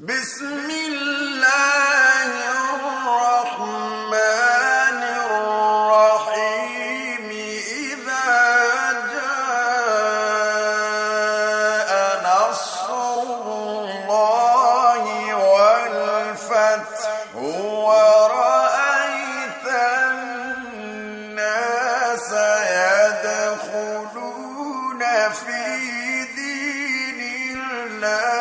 بسم الله الرحمن الرحيم إذا جاء نصر الله والفتح ورأيت الناس يدخلون في دين الله